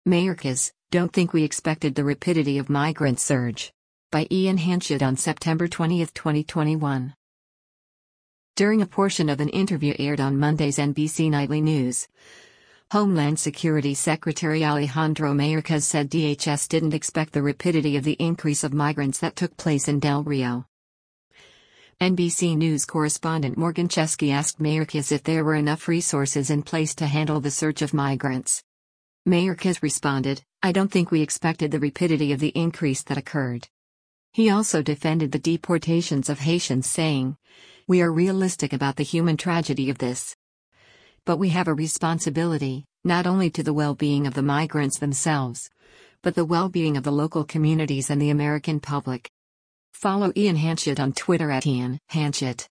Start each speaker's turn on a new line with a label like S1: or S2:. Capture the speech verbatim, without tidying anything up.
S1: Mayorkas, don't think we expected the rapidity of migrant surge. By Ian Hanchett on September twentieth, twenty twenty-one. During a portion of an interview aired on Monday's N B C Nightly News, Homeland Security Secretary Alejandro Mayorkas said D H S didn't expect the rapidity of the increase of migrants that took place in Del Rio. N B C News correspondent Morgan Chesky asked Mayorkas if there were enough resources in place to handle the surge of migrants. Mayorkas responded, "I don't think we expected the rapidity of the increase that occurred." He also defended the deportations of Haitians, saying, "We are realistic about the human tragedy of this. But we have a responsibility, not only to the well-being of the migrants themselves, but the well-being of the local communities and the American public." Follow Ian Hanchett on Twitter at Ian Hanchett.